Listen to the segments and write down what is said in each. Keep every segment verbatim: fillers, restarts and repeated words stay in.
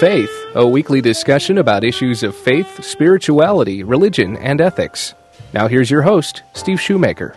Faith, a weekly discussion about issues of faith, spirituality, religion, and ethics. Now here's your host, Steve Shoemaker.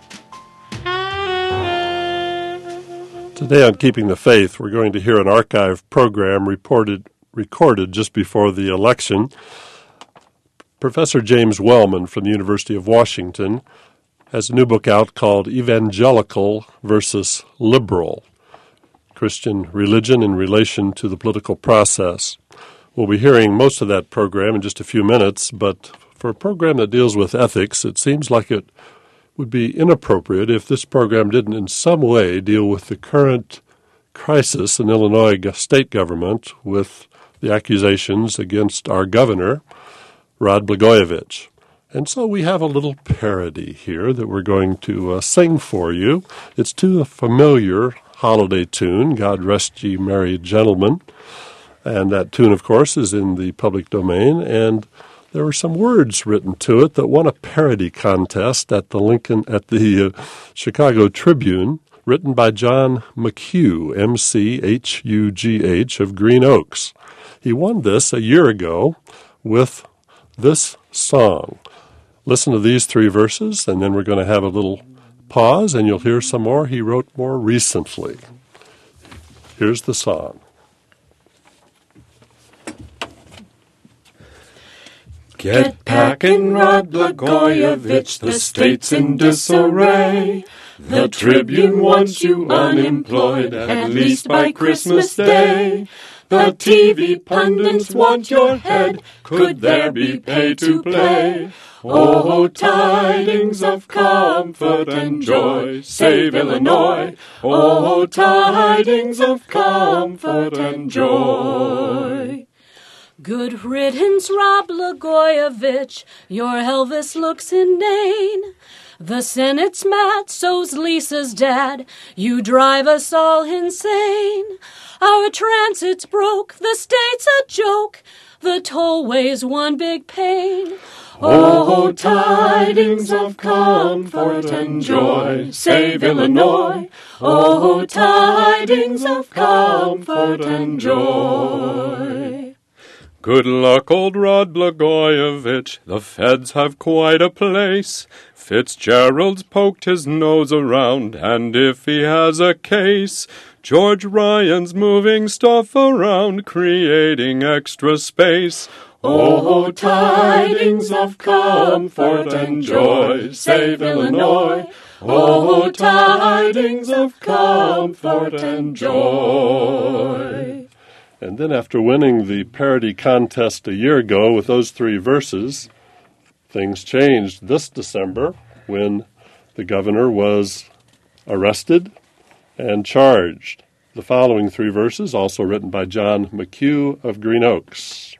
Today on Keeping the Faith, we're going to hear an archive program reported, recorded just before the election. Professor James Wellman from the University of Washington has a new book out called Evangelical versus Liberal: Christian Religion in Relation to the Political Process. We'll be hearing most of that program in just a few minutes, but for a program that deals with ethics, it seems like it would be inappropriate if this program didn't in some way deal with the current crisis in Illinois state government with the accusations against our governor, Rod Blagojevich. And so we have a little parody here that we're going to uh, sing for you. It's to a familiar holiday tune, God Rest Ye Merry Gentlemen. And that tune, of course, is in the public domain. And there were some words written to it that won a parody contest at the Lincoln, at the uh, Chicago Tribune, written by John McHugh, M C H U G H, of Green Oaks. He won this a year ago with this song. Listen to these three verses, and then we're going to have a little pause, and you'll hear some more he wrote more recently. Here's the song. Get packing, Rod Blagojevich, the state's in disarray. The Tribune wants you unemployed, at least by Christmas Day. The T V pundits want your head, could there be pay to play? Oh, tidings of comfort and joy, save Illinois. Oh, tidings of comfort and joy. Good riddance, Rod Blagojevich, your Elvis looks inane. The Senate's mad, so's Lisa's dad, you drive us all insane. Our transit's broke, the state's a joke, the tollway's one big pain. Oh, tidings of comfort and joy, save Illinois. Oh, tidings of comfort and joy. Good luck, old Rod Blagojevich, the feds have quite a place. Fitzgerald's poked his nose around, and if he has a case, George Ryan's moving stuff around, creating extra space. Oh, tidings of comfort and joy, save Illinois. Oh, tidings of comfort and joy. And then after winning the parody contest a year ago with those three verses, things changed this December when the governor was arrested and charged. The following three verses, also written by John McHugh of Green Oaks.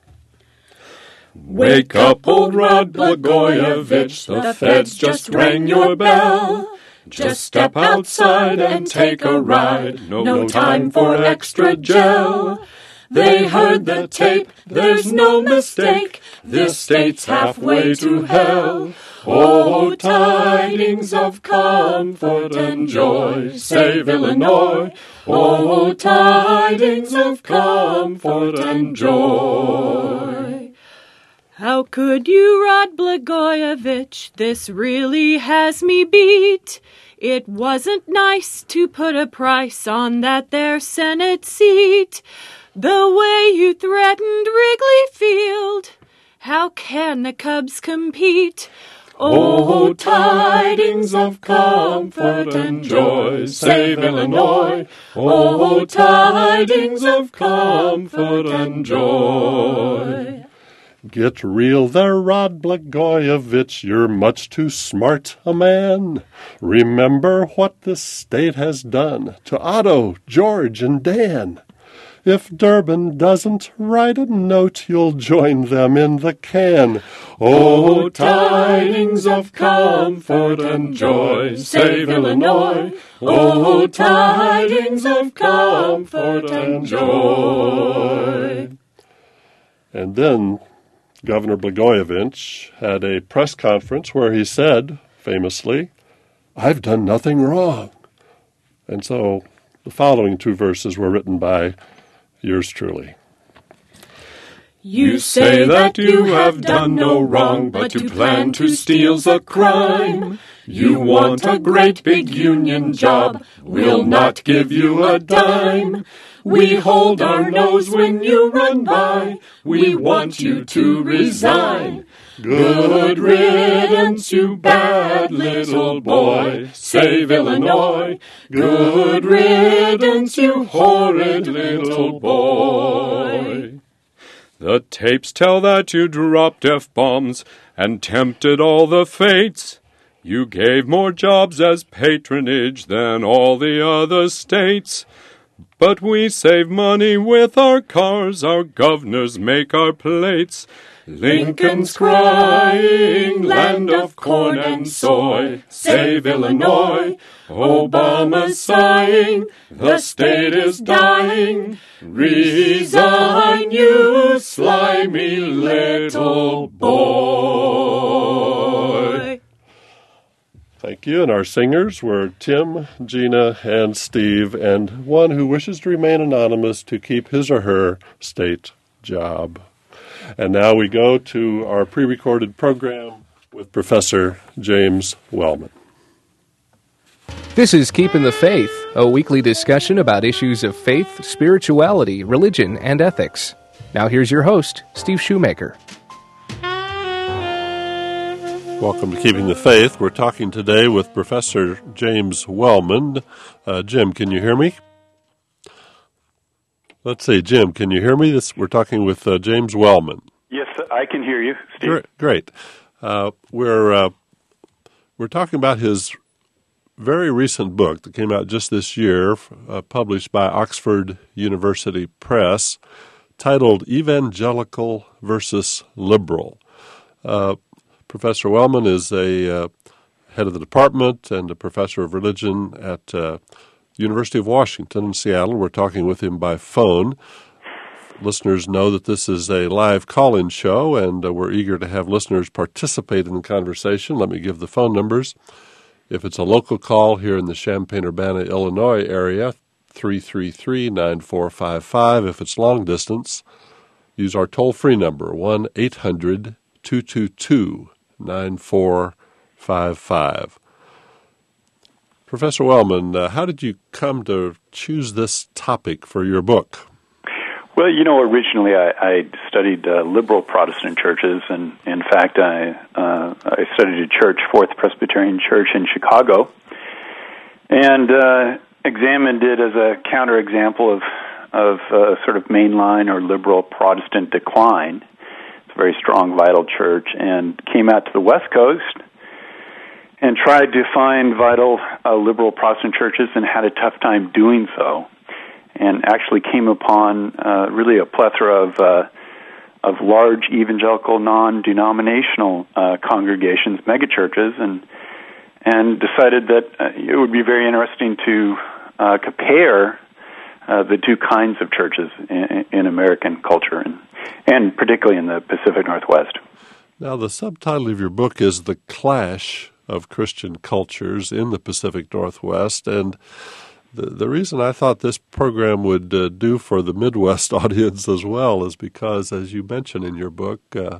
Wake up, old Rod Blagojevich, the feds just rang your bell. Just step outside and take a ride, no time for extra gel. They heard the tape, there's no mistake, this state's halfway to hell. Oh, tidings of comfort and joy, save Illinois. Oh, tidings of comfort and joy. How could you, Rod Blagojevich? This really has me beat. It wasn't nice to put a price on that there Senate seat. The way you threatened Wrigley Field. How can the Cubs compete? Oh, tidings of comfort and joy, save Illinois. Oh, tidings of comfort and joy. Get real there, Rod Blagojevich, you're much too smart a man. Remember what this state has done to Otto, George, and Dan. If Durbin doesn't write a note, you'll join them in the can. Oh, tidings of comfort and joy, save Illinois. Oh, tidings of comfort and joy. And then Governor Blagojevich had a press conference where he said, famously, "I've done nothing wrong." And so the following two verses were written by yours truly. You say that you have done no wrong, but to plan to steal's a crime. You want a great big union job, we'll not give you a dime. We hold our nose when you run by, we want you to resign. Good riddance, you bad little boy, save Illinois. Good riddance, you horrid little boy. The tapes tell that you dropped F-bombs and tempted all the fates. You gave more jobs as patronage than all the other states. But we save money with our cars, our governors make our plates. Lincoln's crying, land of corn and soy, save Illinois. Obama's sighing, the state is dying. Resign, you slimy little boy. Thank you. And our singers were Tim, Gina, and Steve, and one who wishes to remain anonymous to keep his or her state job. And now we go to our pre-recorded program with Professor James Wellman. This is Keeping the Faith, a weekly discussion about issues of faith, spirituality, religion, and ethics. Now here's your host, Steve Shoemaker. Welcome to Keeping the Faith. We're talking today with Professor James Wellman. Uh, Jim, can you hear me? Let's see, Jim, can you hear me? This, we're talking with uh, James Wellman. Yes, I can hear you, Steve. Great. great. Uh, we're uh, we're talking about his very recent book that came out just this year, uh, published by Oxford University Press, titled Evangelical versus Liberal. Uh, Professor Wellman is a uh, head of the department and a professor of religion at uh, University of Washington in Seattle. We're talking with him by phone. Listeners know that this is a live call-in show, and uh, we're eager to have listeners participate in the conversation. Let me give the phone numbers. If it's a local call here in the Champaign-Urbana, Illinois area, three three three, nine four five five. If it's long distance, use our toll-free number, one eight hundred, two two two, nine four five five. Professor Wellman, uh, how did you come to choose this topic for your book? Well, you know, originally I, I studied uh, liberal Protestant churches, and in fact, I uh, I studied a church, Fourth Presbyterian Church in Chicago, and uh, examined it as a counterexample of of uh, sort of mainline or liberal Protestant decline. It's a very strong, vital church, and came out to the West Coast and tried to find vital uh, liberal Protestant churches and had a tough time doing so, and actually came upon uh, really a plethora of uh, of large evangelical non-denominational uh, congregations, megachurches, and and decided that uh, it would be very interesting to uh, compare uh, the two kinds of churches in, in American culture, and, and particularly in the Pacific Northwest. Now, the subtitle of your book is The Clash of Christian Cultures in the Pacific Northwest, and the the reason I thought this program would uh, do for the Midwest audience as well is because, as you mention in your book, uh,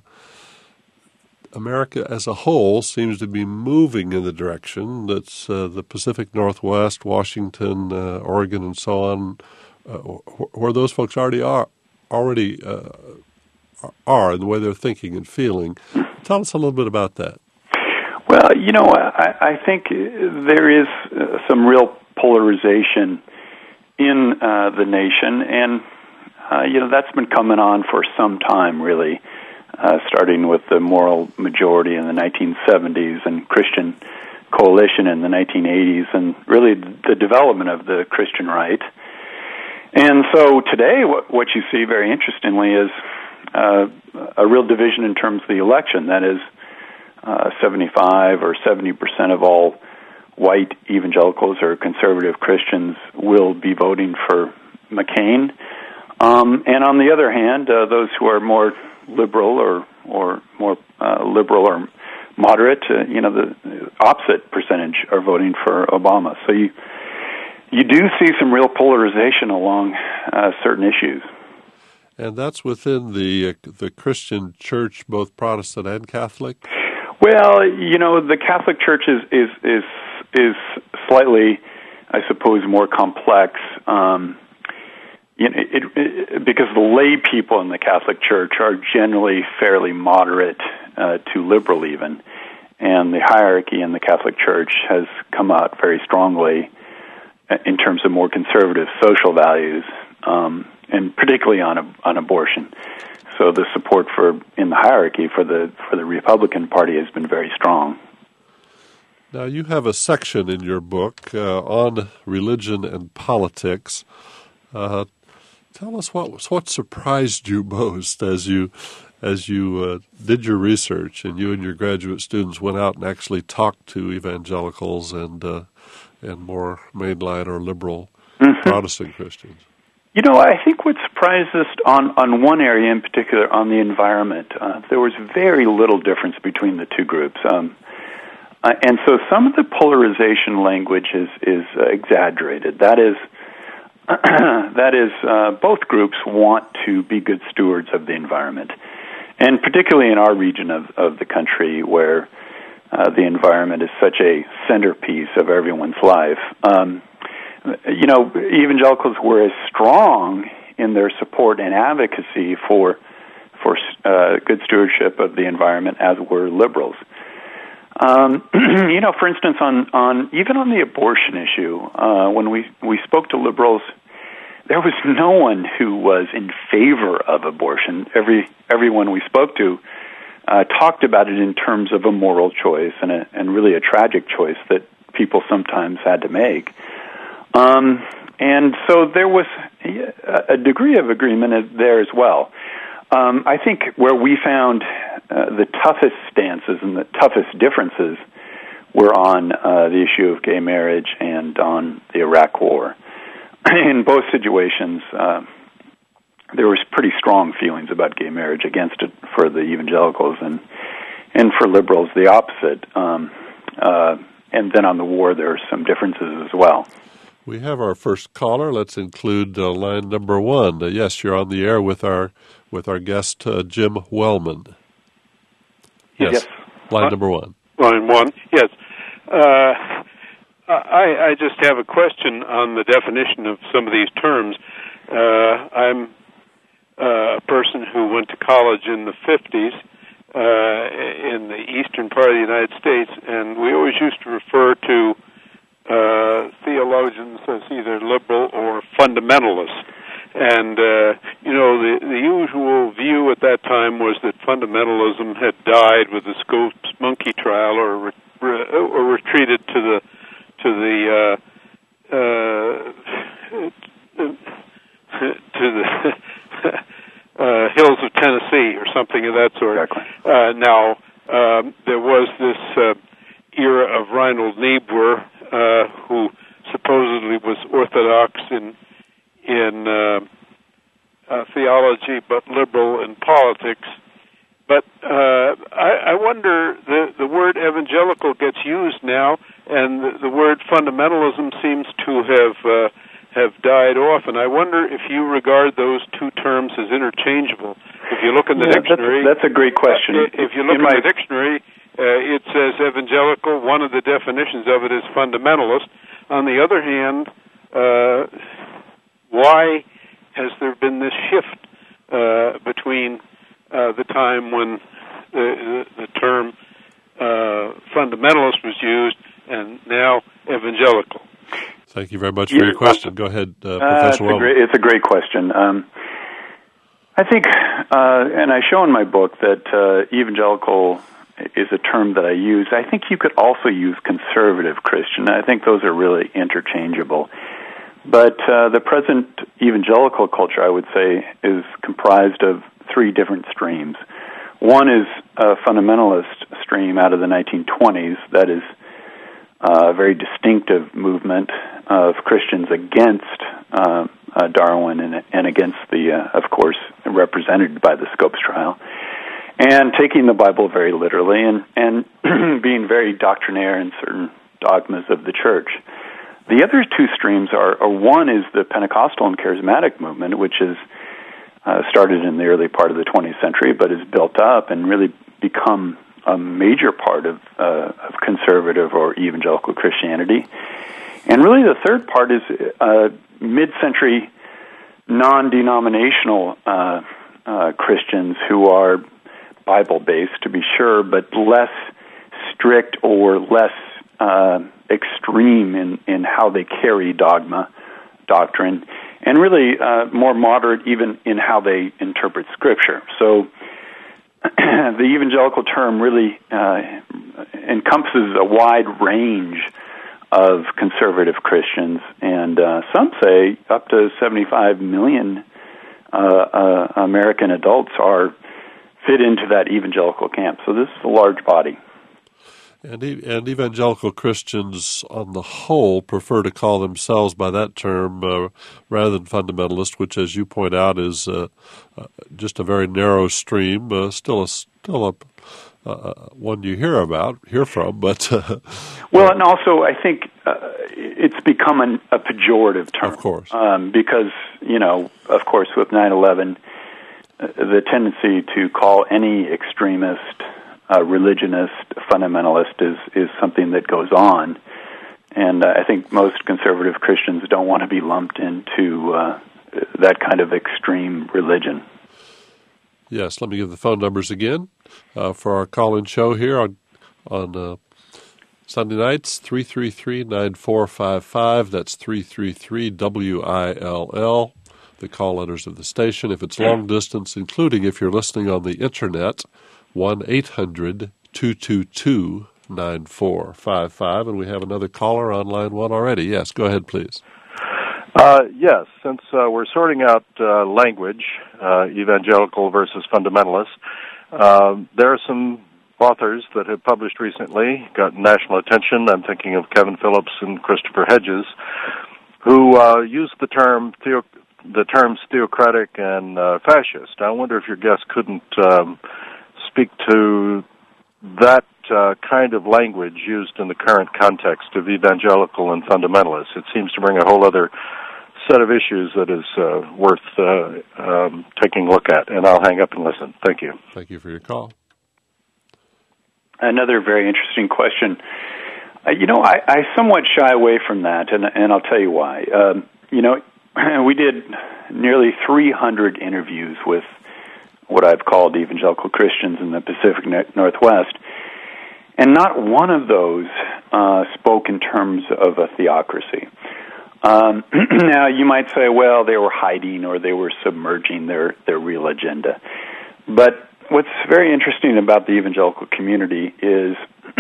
America as a whole seems to be moving in the direction that's uh, the Pacific Northwest, Washington, uh, Oregon, and so on, uh, where those folks already are, already uh, are in the way they're thinking and feeling. Tell us a little bit about that. Well, you know, I, I think there is uh, some real polarization in uh, the nation, and, uh, you know, that's been coming on for some time, really, uh, starting with the moral majority in the nineteen seventies and Christian coalition in the nineteen eighties, and really the development of the Christian right. And so today what, what you see, very interestingly, is uh, a real division in terms of the election. That is, Uh, seventy-five or seventy percent of all white evangelicals or conservative Christians will be voting for McCain. Um, and on the other hand, uh, those who are more liberal or or more uh, liberal or moderate, uh, you know, the opposite percentage are voting for Obama. So you you do see some real polarization along uh, certain issues. And that's within the uh, the Christian church, both Protestant and Catholic? Well, you know, the Catholic Church is is is, is slightly, I suppose, more complex. Um, you know, it, it, because the lay people in the Catholic Church are generally fairly moderate uh, to liberal even, and the hierarchy in the Catholic Church has come out very strongly in terms of more conservative social values, um, and particularly on on abortion. So the support for in the hierarchy for the for the Republican Party has been very strong. Now you have a section in your book uh, on religion and politics. Uh, tell us what what surprised you most as you as you uh, did your research and you and your graduate students went out and actually talked to evangelicals and uh, and more mainline or liberal mm-hmm. Protestant Christians. You know, I think what surprised us on, on one area in particular, on the environment, uh, there was very little difference between the two groups. Um, uh, and so some of the polarization language is, is uh, exaggerated. That is, that is uh, both groups want to be good stewards of the environment. And particularly in our region of, of the country where uh, the environment is such a centerpiece of everyone's life, um, you know, evangelicals were as strong in their support and advocacy for for uh, good stewardship of the environment as were liberals. Um, you know, for instance, on, on even on the abortion issue, uh, when we, we spoke to liberals, there was no one who was in favor of abortion. Every everyone we spoke to uh, talked about it in terms of a moral choice and a, and really a tragic choice that people sometimes had to make. Um, and so there was a degree of agreement there as well. Um, I think where we found uh, the toughest stances and the toughest differences were on uh, the issue of gay marriage and on the Iraq War. In both situations, uh, there was pretty strong feelings about gay marriage against it for the evangelicals, and and for liberals the opposite. Um, uh, and then on the war, there are some differences as well. We have our first caller. Let's include uh, line number one. Uh, yes, you're on the air with our with our guest uh, Jim Wellman. Yes, yes. line uh, number one. Line one. Yes. Uh, I, I just have a question on the definition of some of these terms. Uh, I'm uh, a person who went to college in the fifties uh, in the eastern part of the United States, and we always used to refer to Uh, theologians as either liberal or fundamentalist. And, uh, you know, the, the usual view at that time was that fundamentalism had died with the Scopes monkey trial or re- re- or retreated to the to the uh, uh, to the uh, hills of Tennessee or something of that sort. Exactly. Uh, now, um, there was this uh, era of Reinhold Niebuhr, Uh, who supposedly was orthodox in in uh, uh, theology, but liberal in politics. But uh, I, I wonder, the the word evangelical gets used now, and the, the word fundamentalism seems to have uh, have died off. And I wonder if you regard those two terms as interchangeable. If you look in the yeah, dictionary, that's, that's a great question. Uh, if you look in, in my... the dictionary. Uh, it says evangelical. One of the definitions of it is fundamentalist. On the other hand, uh, why has there been this shift uh, between uh, the time when the, the, the term uh, fundamentalist was used and now evangelical? Thank you very much for yeah, your question. Go ahead, uh, Professor uh, Wellman. Great, it's a great question. Um, I think, uh, and I show in my book that uh, evangelical is a term that I use. I think you could also use conservative Christian. I think those are really interchangeable. But uh, the present evangelical culture, I would say, is comprised of three different streams. One is a fundamentalist stream out of the nineteen twenties that is a very distinctive movement of Christians against uh, uh, Darwin and, and against the, uh, of course, represented by the Scopes trial. And taking the Bible very literally and, and being very doctrinaire in certain dogmas of the church. The other two streams are, are one is the Pentecostal and Charismatic movement, which is uh, started in the early part of the twentieth century, but has built up and really become a major part of, uh, of conservative or evangelical Christianity. And really the third part is uh, mid-century non-denominational uh, uh, Christians who are Bible-based, to be sure, but less strict or less uh, extreme in, in how they carry dogma, doctrine, and really uh, more moderate even in how they interpret Scripture. So the evangelical term really uh, encompasses a wide range of conservative Christians, and uh, some say up to seventy-five million uh, uh, American adults are fit into that evangelical camp. So this is a large body. And, and evangelical Christians, on the whole, prefer to call themselves by that term uh, rather than fundamentalist, which, as you point out, is uh, uh, just a very narrow stream. Uh, still, a still a uh, one you hear about, hear from, but uh, well, and also I think uh, it's become an, a pejorative term, of course, um, because you know, of course, with nine eleven, uh, the tendency to call any extremist Uh, religionist, fundamentalist is, is something that goes on. And uh, I think most conservative Christians don't want to be lumped into uh, that kind of extreme religion. Yes, let me give the phone numbers again uh, for our call-in show here on, on uh, Sunday nights, three three three, nine four five five. That's three three three W I L L, the call letters of the station. If it's long distance, including if you're listening on the Internet, one eight hundred two two two nine four five five, and we have another caller on line one already. Yes, go ahead, please. Uh, yes, since uh, we're sorting out uh, language, uh, evangelical versus fundamentalist, uh, there are some authors that have published recently, got national attention. I'm thinking of Kevin Phillips and Christopher Hedges, who uh, use the term theo- the terms theocratic and uh, fascist. I wonder if your guest couldn't Um, speak to that uh, kind of language used in the current context of evangelical and fundamentalists. It seems to bring a whole other set of issues that is uh, worth uh, um, taking a look at. And I'll hang up and listen. Thank you. Thank you for your call. Another very interesting question. Uh, you know, I, I somewhat shy away from that, and, and I'll tell you why. Um, you know, we did nearly three hundred interviews with what I've called evangelical Christians in the Pacific Northwest, and not one of those uh, spoke in terms of a theocracy. Um, now, you might say, well, they were hiding or they were submerging their, their real agenda. But what's very interesting about the evangelical community is,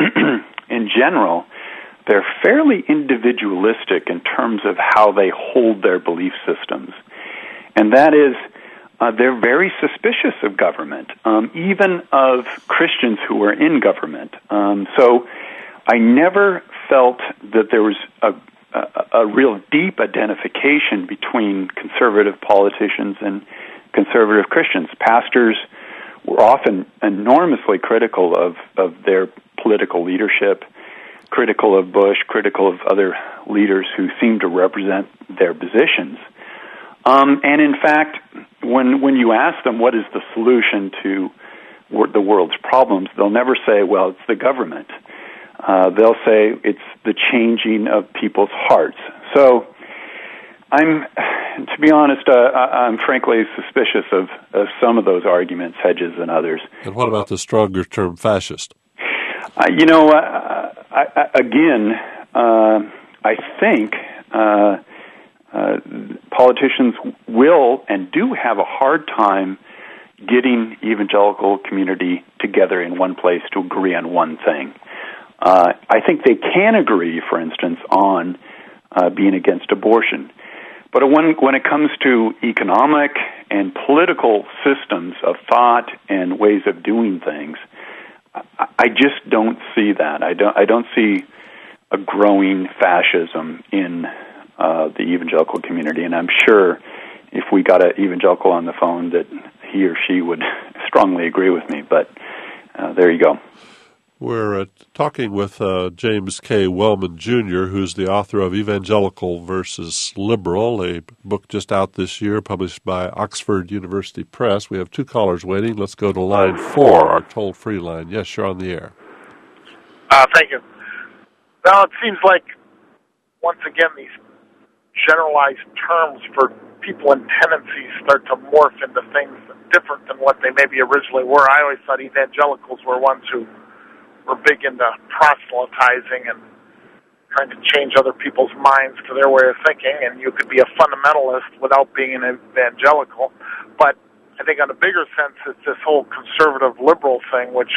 in general, they're fairly individualistic in terms of how they hold their belief systems. And that is, Uh, they're very suspicious of government, um, even of Christians who are in government. Um, so I never felt that there was a, a, a real deep identification between conservative politicians and conservative Christians. Pastors were often enormously critical of, of their political leadership, critical of Bush, critical of other leaders who seemed to represent their positions. Um, and in fact, when when you ask them what is the solution to wor- the world's problems, they'll never say, well, it's the government. Uh, they'll say it's the changing of people's hearts. So I'm, to be honest, uh, I'm frankly suspicious of, of some of those arguments, Hedges and others. And what about the stronger term fascist? Uh, you know, uh, I, I, again, uh, I think... Uh, Uh, politicians will and do have a hard time getting evangelical community together in one place to agree on one thing. Uh, I think they can agree, for instance, on uh, being against abortion. But when, when it comes to economic and political systems of thought and ways of doing things, I, I just don't see that. I don't, I don't see a growing fascism in Uh, the evangelical community, and I'm sure if we got an evangelical on the phone that he or she would strongly agree with me, but uh, there you go. We're uh, talking with uh, James K. Wellman, Junior, who's the author of Evangelical versus Liberal, a book just out this year, published by Oxford University Press. We have two callers waiting. Let's go to line four, our toll-free line. Yes, you're on the air. Uh, thank you. Well, it seems like, once again, these generalized terms for people and tendencies start to morph into things different than what they maybe originally were. I always thought evangelicals were ones who were big into proselytizing and trying to change other people's minds to their way of thinking, and you could be a fundamentalist without being an evangelical. But I think on a bigger sense, it's this whole conservative liberal thing, which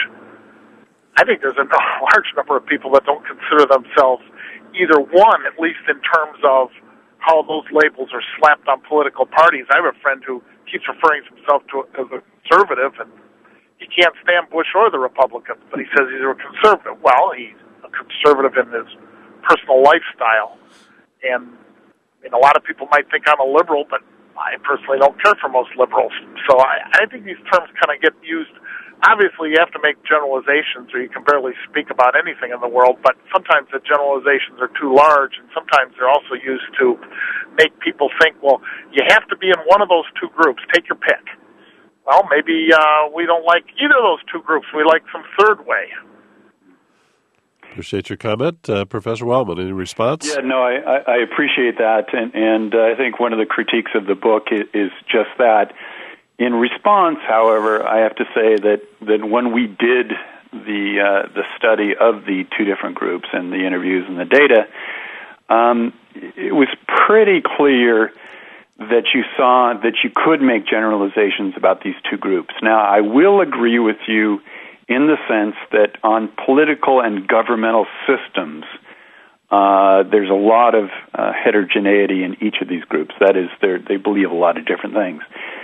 I think there's a large number of people that don't consider themselves either one, at least in terms of how those labels are slapped on political parties. I have a friend who keeps referring to himself to as a conservative, and he can't stand Bush or the Republicans, but he says he's a conservative. Well, he's a conservative in his personal lifestyle. And I mean, a lot of people might think I'm a liberal, but I personally don't care for most liberals. So I, I think these terms kind of get used. Obviously, you have to make generalizations, or you can barely speak about anything in the world, but sometimes the generalizations are too large, and sometimes they're also used to make people think, well, you have to be in one of those two groups. Take your pick. Well, maybe uh, we don't like either of those two groups. We like some third way. Appreciate your comment. Uh, Professor Wellman, any response? Yeah, no, I, I, I appreciate that, and, and uh, I think one of the critiques of the book is, is just that. In response, however, I have to say that, that when we did the uh, the study of the two different groups and the interviews and the data, um, it was pretty clear that you saw that you could make generalizations about these two groups. Now, I will agree with you in the sense that on political and governmental systems, uh, there's a lot of uh, heterogeneity in each of these groups. That is, they believe a lot of different things.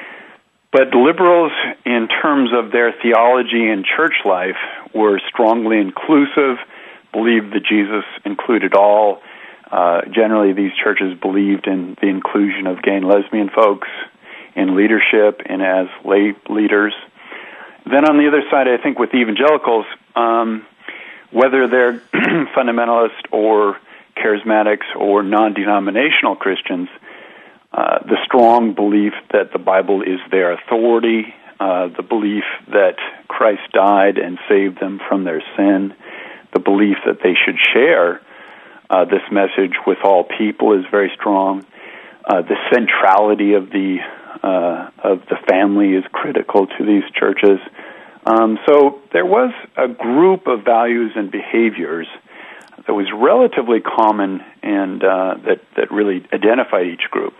But liberals, in terms of their theology and church life, were strongly inclusive, believed that Jesus included all. Uh, generally, these churches believed in the inclusion of gay and lesbian folks in leadership and as lay leaders. Then on the other side, I think with evangelicals, um, whether they're fundamentalist or charismatics or non-denominational Christians, Uh, the strong belief that the Bible is their authority, uh, the belief that Christ died and saved them from their sin, the belief that they should share uh, this message with all people is very strong. Uh, the centrality of the uh, of the family is critical to these churches. Um, so there was a group of values and behaviors that was relatively common and uh, that that really identified each group.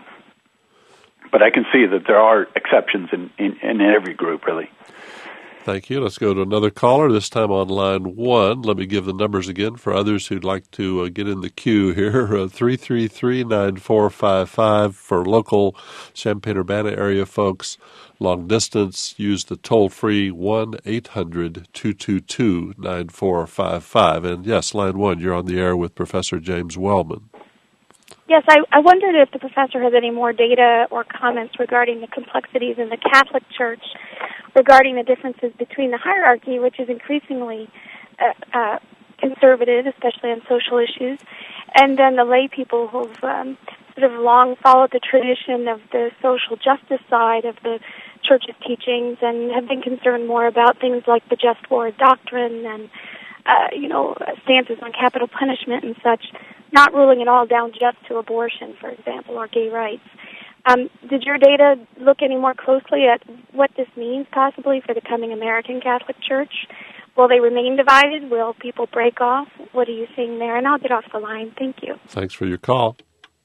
But I can see that there are exceptions in, in, in every group, really. Thank you. Let's go to another caller, this time on line one. Let me give the numbers again for others who'd like to uh, get in the queue here. Uh, three three three, nine four five five for local Champaign-Urbana area folks. Long distance, use the toll-free one eight hundred two two two nine four five five. And yes, line one, you're on the air with Professor James Wellman. Yes, I, I wondered if the professor has any more data or comments regarding the complexities in the Catholic Church, regarding the differences between the hierarchy, which is increasingly uh, uh, conservative, especially on social issues, and then the lay people who've um, sort of long followed the tradition of the social justice side of the Church's teachings and have been concerned more about things like the just war doctrine and, uh, you know, stances on capital punishment and such, not ruling it all down just to abortion, for example, or gay rights. Um, did your data look any more closely at what this means possibly for the coming American Catholic Church? Will they remain divided? Will people break off? What are you seeing there? And I'll get off the line. Thank you. Thanks for your call.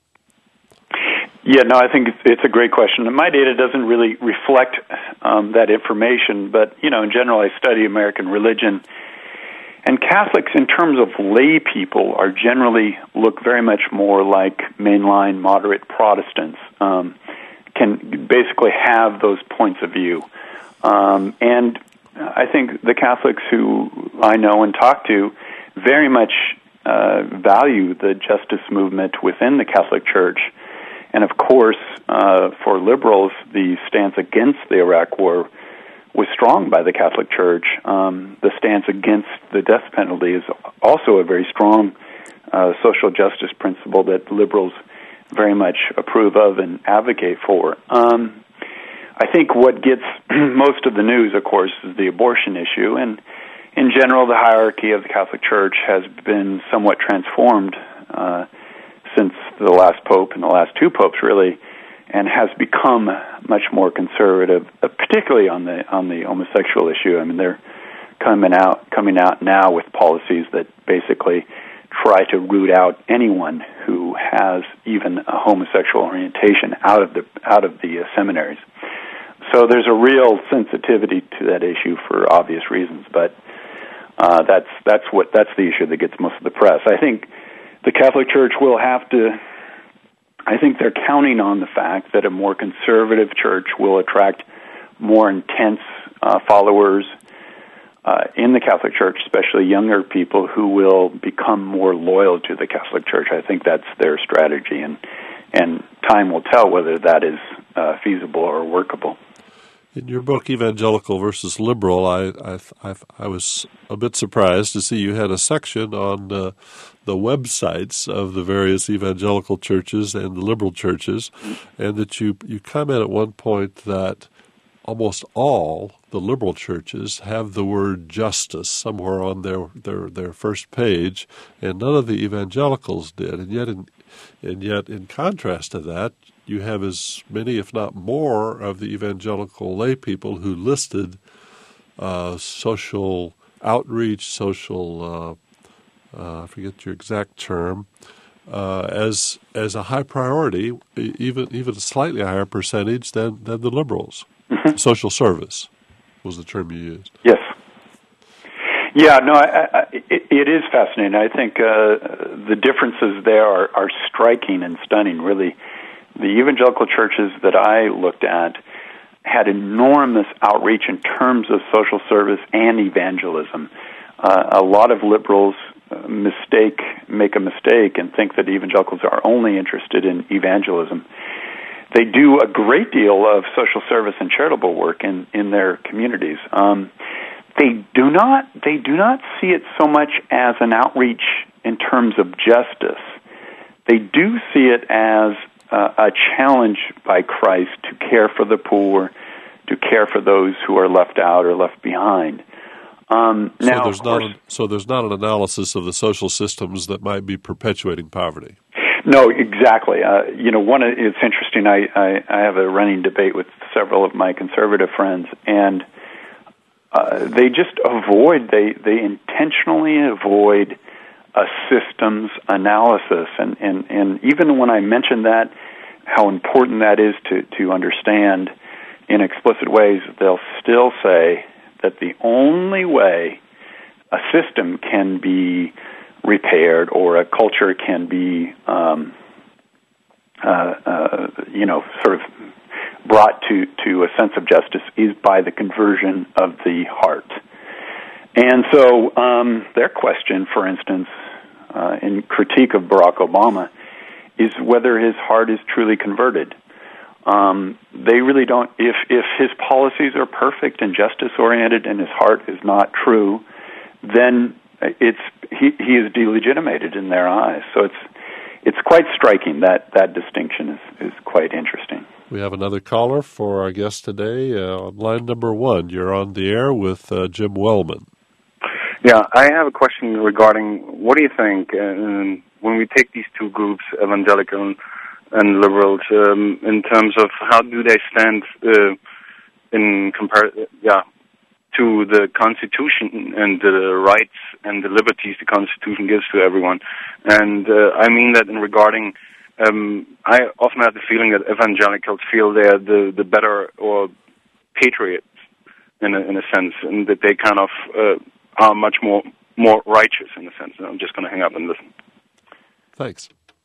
Yeah, no, I think it's, it's a great question. And my data doesn't really reflect um, that information, but, you know, in general, I study American religion. And Catholics, in terms of lay people, are generally look very much more like mainline moderate Protestants, um, can basically have those points of view. Um, and I think the Catholics who I know and talk to very much uh, value the justice movement within the Catholic Church. And of course, uh, for liberals, the stance against the Iraq War was strong by the Catholic Church. Um, the stance against the death penalty is also a very strong uh, social justice principle that liberals very much approve of and advocate for. Um, I think what gets most of the news, of course, is the abortion issue, and in general, the hierarchy of the Catholic Church has been somewhat transformed uh, since the last pope and the last two popes, really, and has become much more conservative, uh, particularly on the on the homosexual issue. I mean, they're coming out coming out now with policies that basically try to root out anyone who has even a homosexual orientation out of the out of the uh, seminaries. So there's a real sensitivity to that issue for obvious reasons, but uh, that's that's what that's the issue that gets most of the press. I think the Catholic Church will have to. I think they're counting on the fact that a more conservative church will attract more intense uh, followers uh, in the Catholic Church, especially younger people who will become more loyal to the Catholic Church. I think that's their strategy, and and time will tell whether that is uh, feasible or workable. In your book, Evangelical versus Liberal, I, I I I was a bit surprised to see you had a section on uh, the websites of the various evangelical churches and the liberal churches, and that you you comment at one point that almost all the liberal churches have the word justice somewhere on their their, their first page, and none of the evangelicals did. And yet, in and yet, in contrast to that, you have as many, if not more, of the evangelical lay people who listed uh, social outreach, social, uh, uh, I forget your exact term, uh, as as a high priority, even even a slightly higher percentage than, than the liberals. Mm-hmm. Social service was the term you used. Yes. Yeah, no, I, I, it, it is fascinating. I think uh, the differences there are, are striking and stunning, really. The evangelical churches that I looked at had enormous outreach in terms of social service and evangelism. Uh, a lot of liberals uh, mistake, make a mistake and think that evangelicals are only interested in evangelism. They do a great deal of social service and charitable work in, in their communities. Um, they do not they do not see it so much as an outreach in terms of justice. They do see it as uh, a challenge by Christ to care for the poor, to care for those who are left out or left behind. Um, so now, there's course, not a, so there's not an analysis of the social systems that might be perpetuating poverty. No, exactly. Uh, you know, one. It's interesting. I, I, I have a running debate with several of my conservative friends, and uh, they just avoid. They they intentionally avoid a systems analysis, and, and, and even when I mention that, how important that is to to understand in explicit ways, they'll still say that the only way a system can be repaired or a culture can be, um, uh, uh, you know, sort of brought to, to a sense of justice is by the conversion of the heart. And so um, their question, for instance, uh, in critique of Barack Obama, is whether his heart is truly converted. Um, they really don't, if, if his policies are perfect and justice-oriented and his heart is not true, then it's he, he is delegitimated in their eyes. So it's it's quite striking. That, that distinction is, is quite interesting. We have another caller for our guest today uh, on line number one. You're on the air with uh, Jim Wellman. Yeah, I have a question regarding what do you think uh, when we take these two groups, evangelical and liberals, um, in terms of how do they stand uh, in compar- yeah, to the Constitution and the rights and the liberties the Constitution gives to everyone. And uh, I mean that in regarding, um, I often have the feeling that evangelicals feel they're the, the better or patriots in a, in a sense, and that they kind of uh, are much more more righteous in a sense. And I'm just going to hang up and listen. Thanks.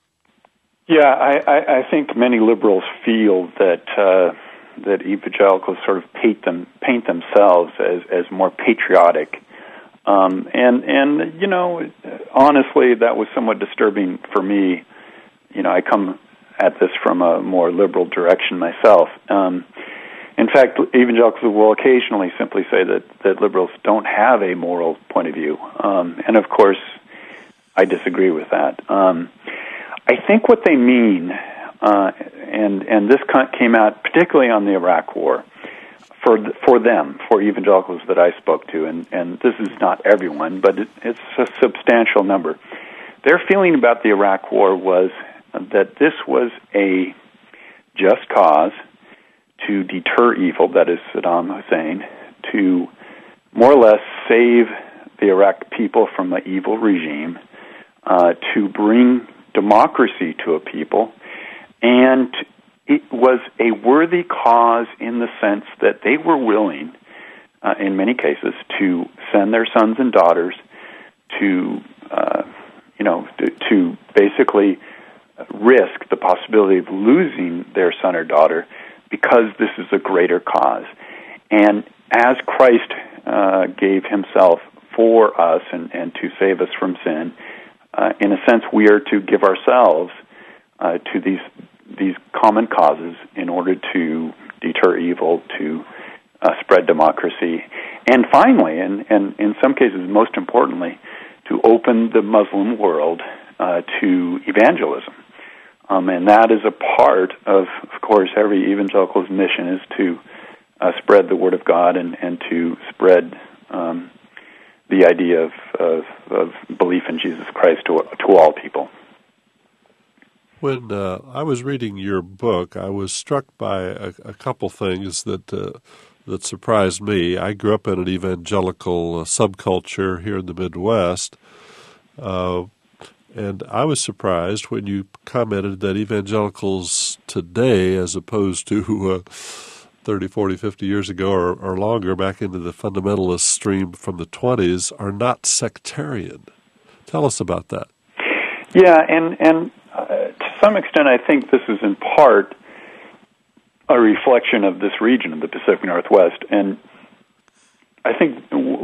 Yeah, I, I, I think many liberals feel that uh, that evangelicals sort of paint them paint themselves as, as more patriotic, um, and and you know, honestly, that was somewhat disturbing for me. You know, I come at this from a more liberal direction myself. Um, In fact, evangelicals will occasionally simply say that, that liberals don't have a moral point of view. Um, and of course, I disagree with that. Um, I think what they mean, uh, and and this came out particularly on the Iraq War, for for them, for evangelicals that I spoke to, and, and this is not everyone, but it, it's a substantial number. Their feeling about the Iraq War was that this was a just cause to deter evil, that is Saddam Hussein, to more or less save the Iraq people from an evil regime, uh, to bring democracy to a people, and it was a worthy cause in the sense that they were willing, uh, in many cases, to send their sons and daughters to, uh, you know, to, to basically risk the possibility of losing their son or daughter because this is a greater cause. And as Christ uh, gave himself for us and, and to save us from sin, uh, in a sense we are to give ourselves uh, to these these common causes in order to deter evil, to uh, spread democracy, and finally, and, and in some cases most importantly, to open the Muslim world uh, to evangelism. Um, and that is a part of, of course, every evangelical's mission is to uh, spread the Word of God and, and to spread um, the idea of, of, of belief in Jesus Christ to, to all people. When uh, I was reading your book, I was struck by a, a couple things that uh, that surprised me. I grew up in an evangelical uh, subculture here in the Midwest, uh, and I was surprised when you commented that evangelicals today, as opposed to uh, thirty, forty, fifty years ago or, or longer, back into the fundamentalist stream from the twenties, are not sectarian. Tell us about that. Yeah, and, and uh, to some extent I think this is in part a reflection of this region of the Pacific Northwest. And I think,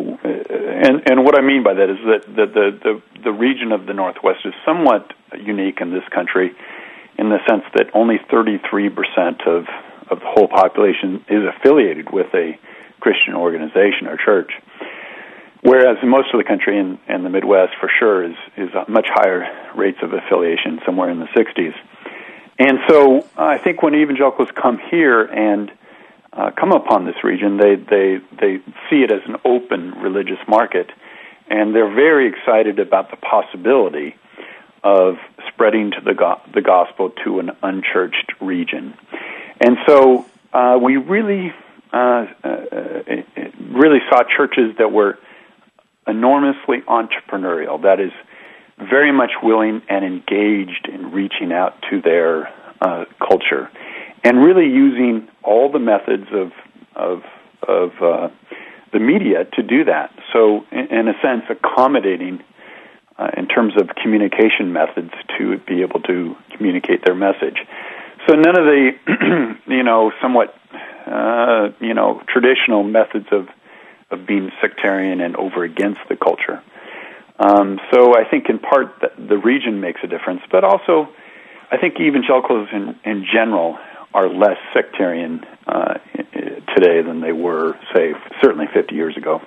and and what I mean by that is that the, the, the, the region of the Northwest is somewhat unique in this country in the sense that only thirty-three percent of, of the whole population is affiliated with a Christian organization or church. Whereas most of the country and, and the Midwest, for sure, is, is much higher rates of affiliation, somewhere in the sixties. And so uh, I think when evangelicals come here and uh, come upon this region, they, they, they see it as an open religious market, and they're very excited about the possibility of spreading to the, go- the gospel to an unchurched region. And so uh, we really, uh, uh, really saw churches that were enormously entrepreneurial, that is, very much willing and engaged in reaching out to their uh, culture, and really using all the methods of of, of uh, the media to do that. So, in, in a sense, accommodating uh, in terms of communication methods to be able to communicate their message. So, none of the you know somewhat uh, you know traditional methods of of being sectarian and over against the culture. Um, so I think in part that the region makes a difference, but also I think evangelicals in, in general are less sectarian uh, today than they were, say, certainly fifty years ago.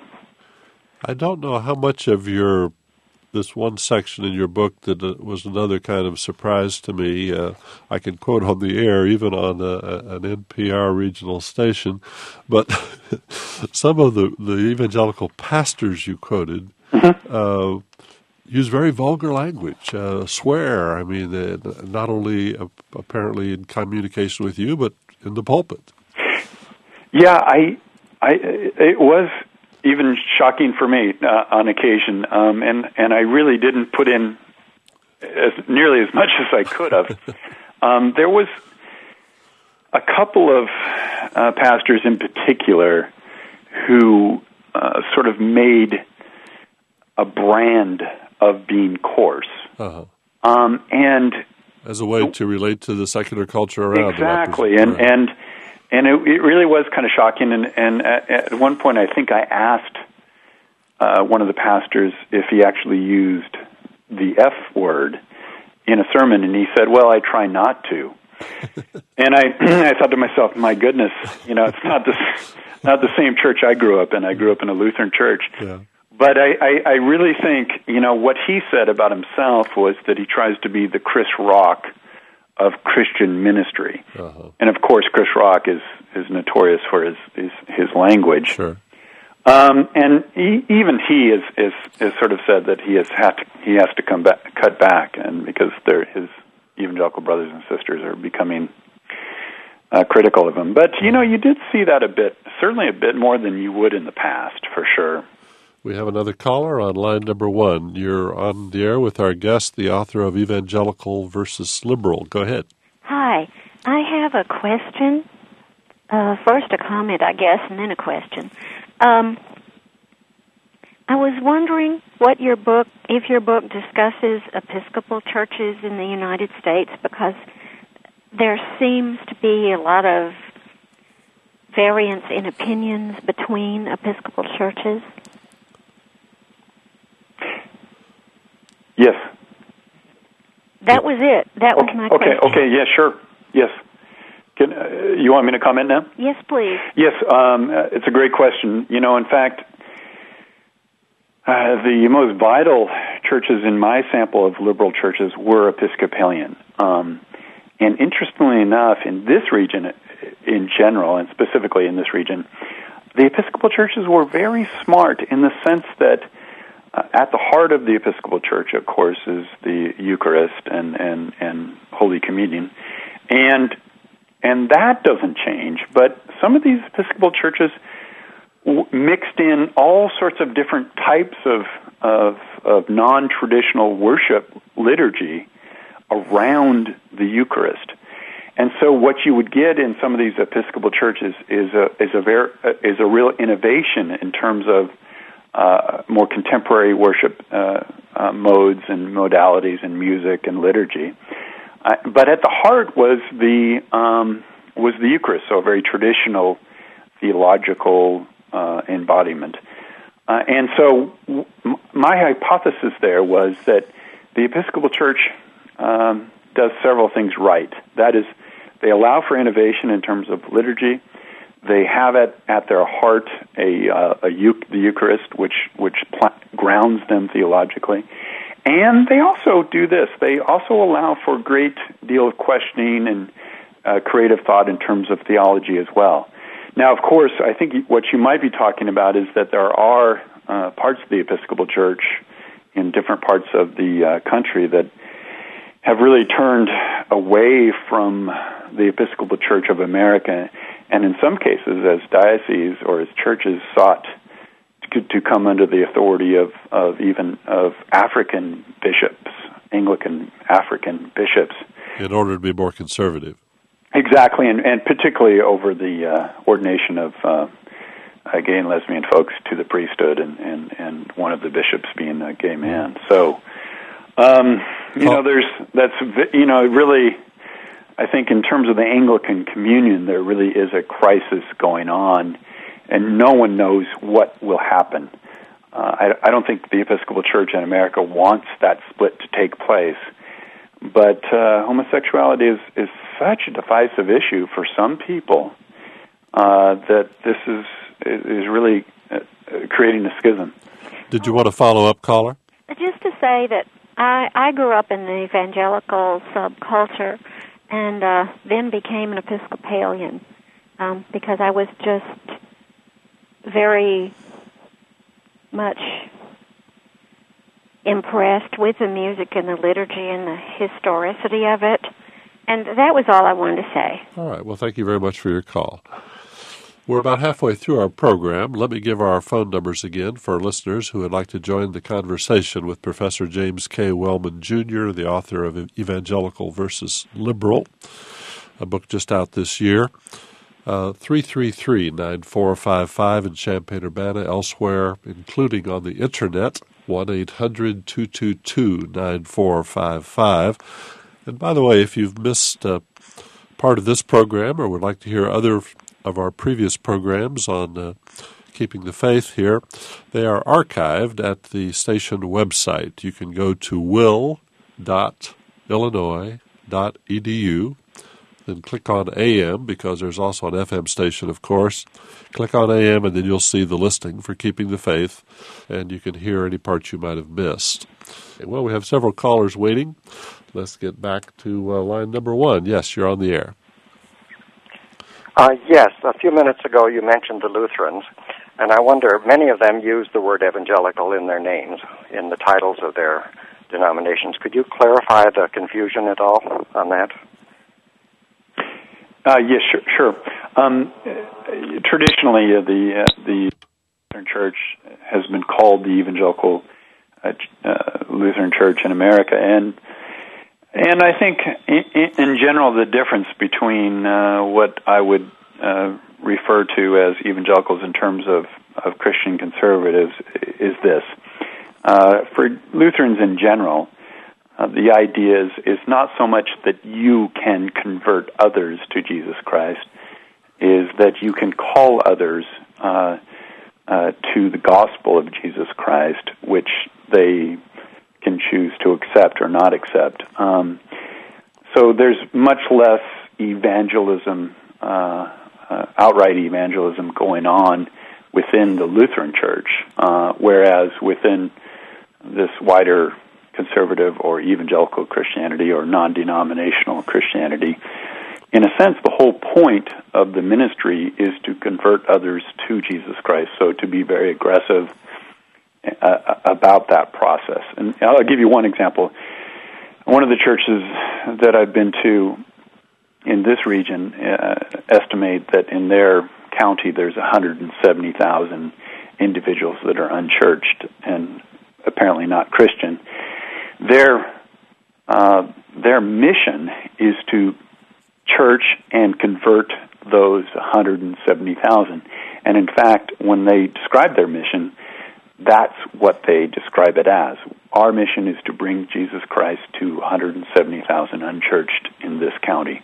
I don't know how much of your this one section in your book that was another kind of surprise to me. Uh, I can quote on the air, even on a, a, an N P R regional station, but some of the, the evangelical pastors you quoted mm-hmm. uh, use very vulgar language, uh, swear. I mean, uh, not only uh, apparently in communication with you, but in the pulpit. Yeah, I, I, it was even shocking for me uh, on occasion, um, and and I really didn't put in as nearly as much as I could have. um, there was a couple of uh, pastors in particular who uh, sort of made a brand of being coarse, uh-huh. um, and as a way to relate to the secular culture around. Exactly, and right. and. And it, it really was kind of shocking. And, and at, at one point, I think I asked uh, one of the pastors if he actually used the F word in a sermon, and he said, "Well, I try not to." And I I thought to myself, my goodness, you know, it's not the not the same church I grew up in. I grew up in a Lutheran church. Yeah. But I, I, I really think, you know, what he said about himself was that he tries to be the Chris Rock of Christian ministry. Uh-huh. And of course, Chris Rock is, is notorious for his, his, his language. Sure. Um, and he, even he is, is, is sort of said that he has had to, he has to come back, cut back, and because they're, his evangelical brothers and sisters are becoming uh, critical of him. But you know, you did see that a bit, certainly a bit more than you would in the past, for sure. We have another caller on line number one. You're on the air with our guest, the author of Evangelical versus Liberal. Go ahead. Hi. I have a question. Uh, first a comment, I guess, and then a question. Um, I was wondering what your book, if your book discusses Episcopal churches in the United States, because there seems to be a lot of variance in opinions between Episcopal churches. Yes. That was it. That was okay, my okay, question. Okay, okay, yeah, sure. Yes. Can, uh, you want me to comment now? Yes, please. Yes, um, uh, it's a great question. You know, in fact, uh, the most vital churches in my sample of liberal churches were Episcopalian. Um, and interestingly enough, in this region in general, and specifically in this region, the Episcopal churches were very smart in the sense that Uh, at the heart of the Episcopal Church, of course, is the Eucharist and, and, and Holy Communion. And and that doesn't change. But some of these Episcopal churches w- mixed in all sorts of different types of, of, of non-traditional worship liturgy around the Eucharist. And so what you would get in some of these Episcopal churches is a, is a, ver- is a real innovation in terms of Uh, more contemporary worship uh, uh, modes and modalities and music and liturgy, uh, but at the heart was the um, was the Eucharist, so a very traditional theological uh, embodiment. Uh, and so, w- my hypothesis there was that the Episcopal Church um, does several things right. That is, they allow for innovation in terms of liturgy. They have at, at their heart a, uh, a eu- the Eucharist, which which pl- grounds them theologically, and they also do this. They also allow for a great deal of questioning and uh, creative thought in terms of theology as well. Now, of course, I think what you might be talking about is that there are uh, parts of the Episcopal Church in different parts of the uh, country that have really turned away from the Episcopal Church of America. And in some cases, as dioceses or as churches sought to, to come under the authority of, of even of African bishops, Anglican African bishops. In order to be more conservative. Exactly, and, and particularly over the uh, ordination of uh, uh, gay and lesbian folks to the priesthood, and, and, and one of the bishops being a gay man. So, um, you know, there's, that's, you know, really... I think in terms of the Anglican communion, there really is a crisis going on, and no one knows what will happen. Uh, I, I don't think the Episcopal Church in America wants that split to take place, but uh, homosexuality is, is such a divisive issue for some people uh, that this is is really uh, creating a schism. Did you want to follow up, caller? Just to say that I, I grew up in the evangelical subculture, and uh, then became an Episcopalian um, because I was just very much impressed with the music and the liturgy and the historicity of it. And that was all I wanted to say. All right. Well, thank you very much for your call. We're about halfway through our program. Let me give our phone numbers again for listeners who would like to join the conversation with Professor James K. Wellman, Junior, the author of Evangelical versus Liberal, a book just out this year. Uh, three three three, nine four five five in Champaign-Urbana, elsewhere, including on the Internet, one eight hundred, two two two, nine four five five. And by the way, if you've missed uh, part of this program or would like to hear other of our previous programs on uh, Keeping the Faith here, they are archived at the station website. You can go to will dot illinois dot e d u then click on A M, because there's also an F M station, of course. Click on A M, and then you'll see the listing for Keeping the Faith, and you can hear any parts you might have missed. Well, we have several callers waiting. Let's get back to uh, line number one. Yes, you're on the air. Uh, yes, a few minutes ago you mentioned the Lutherans, and I wonder, many of them use the word evangelical in their names, in the titles of their denominations. Could you clarify the confusion at all on that? Uh, yes, sure. sure. Um, traditionally, uh, the uh, the Lutheran Church has been called the Evangelical uh, uh, Lutheran Church in America, and and I think in, in general the difference between uh, what I would uh, refer to as evangelicals in terms of, of Christian conservatives is this. Uh, for Lutherans in general, uh, the idea is, is not so much that you can convert others to Jesus Christ, is that you can call others uh, uh, to the gospel of Jesus Christ, which they can choose to accept or not accept. Um, so there's much less evangelism, uh, uh, outright evangelism going on within the Lutheran Church, uh, whereas within this wider conservative or evangelical Christianity or non-denominational Christianity, in a sense, the whole point of the ministry is to convert others to Jesus Christ, so to be very aggressive uh, about that process. And I'll give you one example. One of the churches that I've been to in this region uh, estimate that in their county there's one hundred seventy thousand individuals that are unchurched and apparently not Christian. Their uh, their mission is to church and convert those one hundred seventy thousand. And in fact, when they describe their mission, that's what they describe it as. Our mission is to bring Jesus Christ to one hundred seventy thousand unchurched in this county.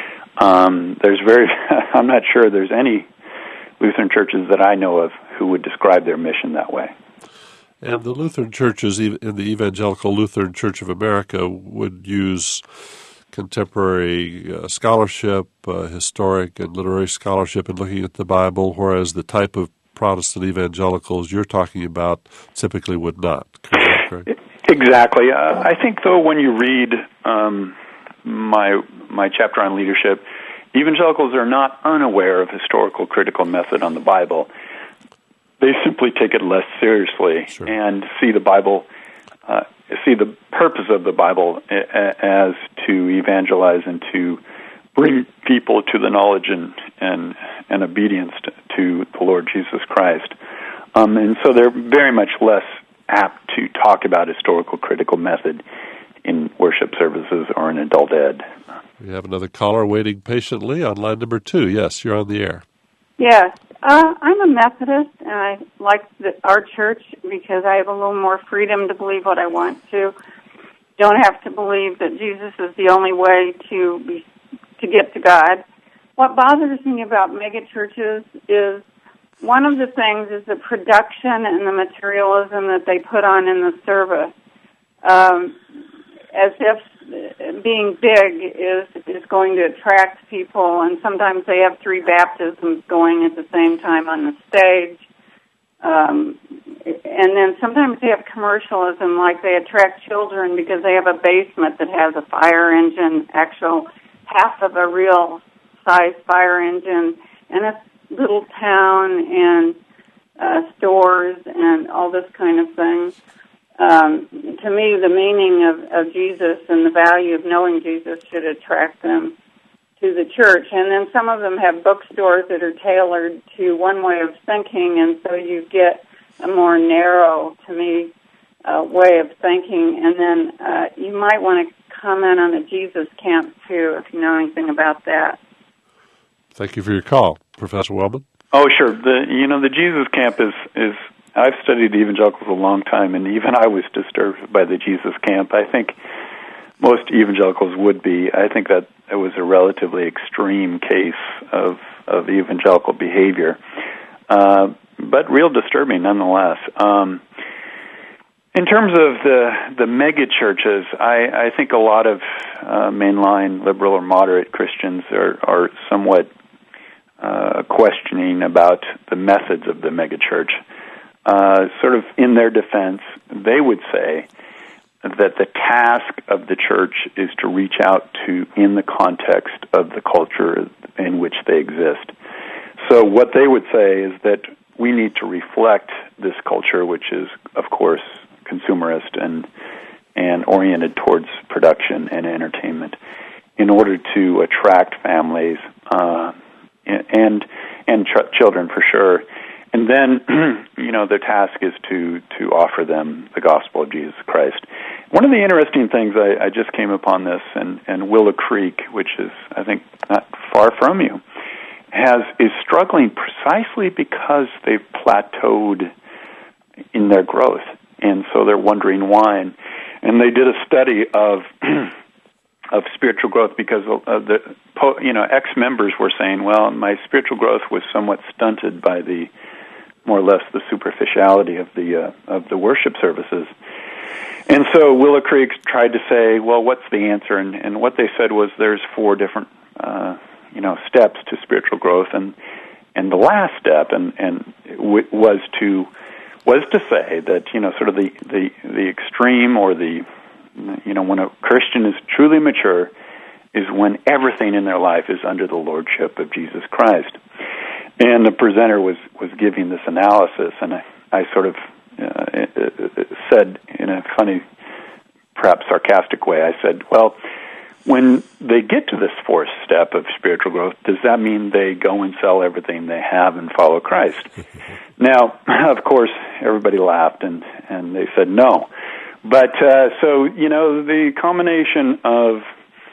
Um, there's very, I'm not sure there's any Lutheran churches that I know of who would describe their mission that way. And the Lutheran churches in the Evangelical Lutheran Church of America would use contemporary uh, scholarship, uh, historic and literary scholarship in looking at the Bible, whereas the type of Protestant evangelicals you're talking about typically would not. Correct? Exactly. Uh, I think, though, when you read um, my my chapter on leadership, evangelicals are not unaware of historical critical method on the Bible. They simply take it less seriously sure. and see the Bible, uh, see the purpose of the Bible as to evangelize and to bring people to the knowledge and and, and obedience to, to the Lord Jesus Christ. Um, and so they're very much less apt to talk about historical critical method in worship services or in adult ed. We have another caller waiting patiently on line number two. Yes, you're on the air. Yes. Uh, I'm a Methodist, and I like the, our church because I have a little more freedom to believe what I want to. Don't have to believe that Jesus is the only way to be, to get to God. What bothers me about megachurches is one of the things is the production and the materialism that they put on in the service, um, as if being big is is going to attract people, and sometimes they have three baptisms going at the same time on the stage. Um, and then sometimes they have commercialism, like they attract children because they have a basement that has a fire engine, actual half of a real size fire engine, and a little town and uh, stores and all this kind of thing. Um, to me, the meaning of, of Jesus and the value of knowing Jesus should attract them to the church. And then some of them have bookstores that are tailored to one way of thinking, and so you get a more narrow, to me, uh, way of thinking. And then uh, you might want to comment on the Jesus Camp, too, if you know anything about that. Thank you for your call, Professor Wellman. Oh, sure. The you know the Jesus Camp is is. I've studied evangelicals a long time, and even I was disturbed by the Jesus Camp. I think most evangelicals would be. I think that it was a relatively extreme case of of evangelical behavior, uh, but real disturbing nonetheless. Um, In terms of the the mega churches, I, I think a lot of uh, mainline liberal or moderate Christians are are somewhat uh, questioning about the methods of the mega church. Uh, sort of in their defense, they would say that the task of the church is to reach out to in the context of the culture in which they exist. So what they would say is that we need to reflect this culture, which is, of course, consumerist and and oriented towards production and entertainment, in order to attract families uh, and and ch- children for sure. And then, you know, the task is to to offer them the gospel of Jesus Christ. One of the interesting things, I, I just came upon this, and, and Willow Creek, which is, I think, not far from you, has is struggling precisely because they've plateaued in their growth. And so they're wondering why. And, and they did a study of of spiritual growth because of the, you know, ex-members were saying, well, my spiritual growth was somewhat stunted by the, more or less, the superficiality of the uh, of the worship services. And so Willow Creek tried to say, well, what's the answer? And, and what they said was there's four different, uh, you know, steps to spiritual growth. And and the last step and, and w- was to was to say that, you know, sort of the, the, the extreme or the, you know, when a Christian is truly mature is when everything in their life is under the lordship of Jesus Christ. And the presenter was, was giving this analysis, and I, I sort of uh, said in a funny, perhaps sarcastic way, I said, well, when they get to this fourth step of spiritual growth, does that mean they go and sell everything they have and follow Christ? Now, of course, everybody laughed, and, and they said no. But, uh, so, you know, the combination of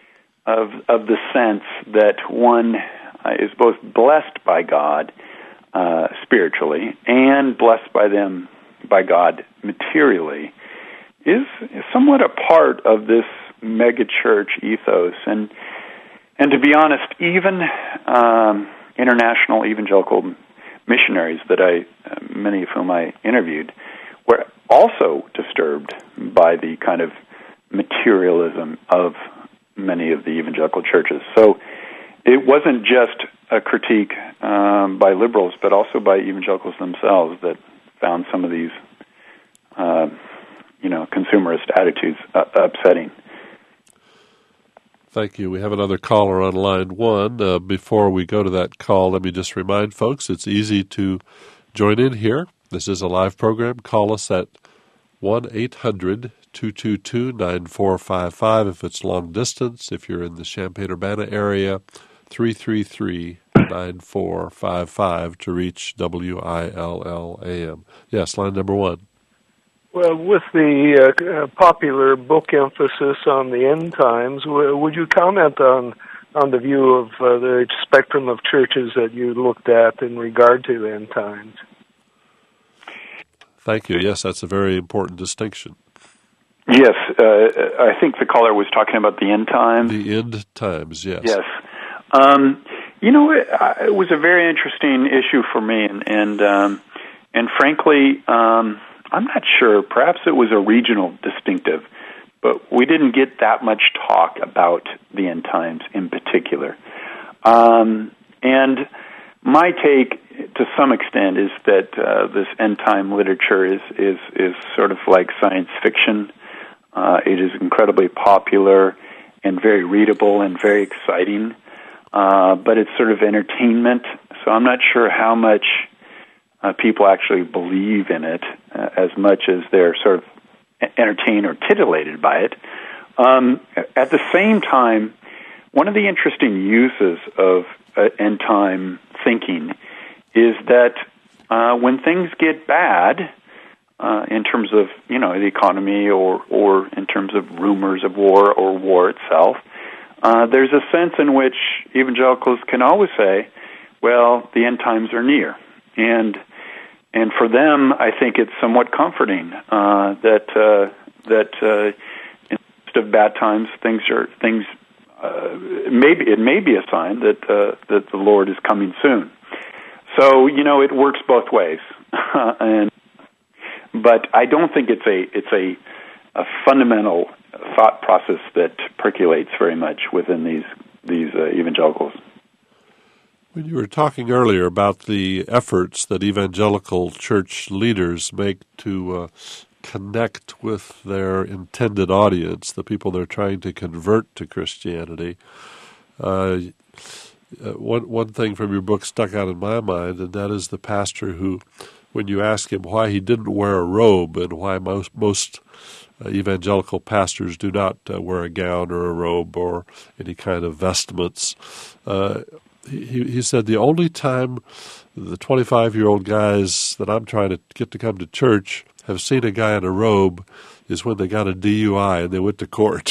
of of the sense that one uh, is both blessed by God uh, spiritually and blessed by them, by God materially, is, is somewhat a part of this mega-church ethos. And and to be honest, even um, international evangelical missionaries that I, uh, many of whom I interviewed, were also disturbed by the kind of materialism of many of the evangelical churches. So it wasn't just a critique um, by liberals, but also by evangelicals themselves that found some of these, uh, you know, consumerist attitudes uh, upsetting. Thank you. We have another caller on line one. Uh, before we go to that call, let me just remind folks it's easy to join in here. This is a live program. Call us at one eight hundred two two two nine four five five if it's long distance. If you're in the Champaign-Urbana area, three three three nine four five five to reach W I L L A M. Yes, line number one. Well, with the uh, popular book emphasis on the end times, w- would you comment on on the view of uh, the spectrum of churches that you looked at in regard to end times? Thank you. Yes, that's a very important distinction. Yes, uh, I think the caller was talking about the end times. The end times, yes. Yes. Um, you know, it, it was a very interesting issue for me, and and, um, and frankly, um, I'm not sure. Perhaps it was a regional distinctive, but we didn't get that much talk about the end times in particular. Um, and my take, to some extent, is that uh, this end time literature is is is sort of like science fiction. Uh, it is incredibly popular and very readable and very exciting, uh, but it's sort of entertainment. So I'm not sure how much uh, people actually believe in it uh, as much as they're sort of entertained or titillated by it. Um, at the same time, one of the interesting uses of uh, end time thinking is that uh, when things get bad, uh, in terms of, you know, the economy or, or in terms of rumors of war or war itself, uh, there's a sense in which evangelicals can always say, well, the end times are near. And and for them, I think it's somewhat comforting uh, that uh, that uh, in the midst of bad times, things are things. Uh, maybe it may be a sign that uh, that the Lord is coming soon. So, you know, it works both ways. and but I don't think it's a it's a, a fundamental thought process that percolates very much within these these uh, evangelicals. When you were talking earlier about the efforts that evangelical church leaders make to uh, connect with their intended audience, the people they're trying to convert to Christianity, uh, uh, one one thing from your book stuck out in my mind, and that is the pastor who, when you ask him why he didn't wear a robe and why most most uh, evangelical pastors do not uh, wear a gown or a robe or any kind of vestments, uh, he, he said the only time the twenty-five-year-old guys that I'm trying to get to come to church have seen a guy in a robe is when they got a D U I and they went to court.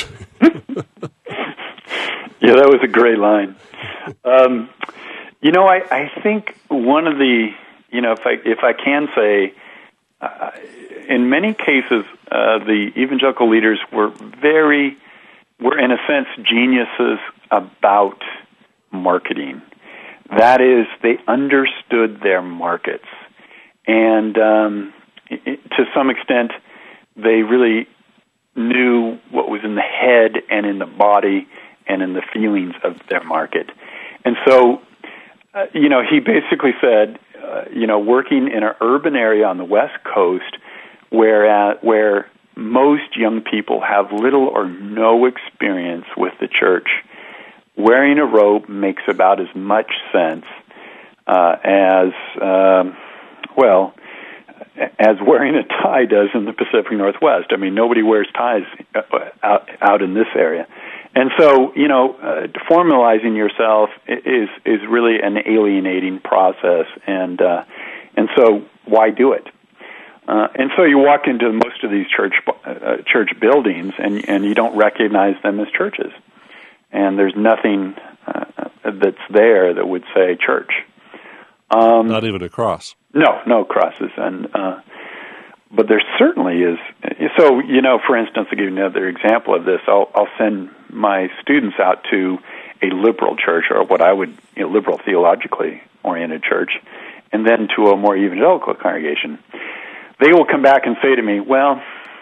Yeah, that was a great line. Um, you know, I, I think one of the, you know, if I if I can say, uh, in many cases, uh, the evangelical leaders were very, were in a sense geniuses about marketing. That is, they understood their markets, and um, it, to some extent, they really knew what was in the head and in the body and in the feelings of their market. And so, uh, you know, he basically said, uh, you know, working in an urban area on the West Coast where, uh, where most young people have little or no experience with the church, wearing a robe makes about as much sense uh, as, um, well, as wearing a tie does in the Pacific Northwest. I mean, nobody wears ties out, out in this area. And so, you know, uh, formalizing yourself is is really an alienating process, and uh, and so why do it? Uh, and so you walk into most of these church uh, church buildings, and and you don't recognize them as churches, and there's nothing uh, that's there that would say church. Um, Not even a cross. No, no crosses, and uh, but there certainly is. So, you know, for instance, to give you another example of this, I'll, I'll send my students out to a liberal church, or what I would, you know, liberal theologically oriented church, and then to a more evangelical congregation. They will come back and say to me, well,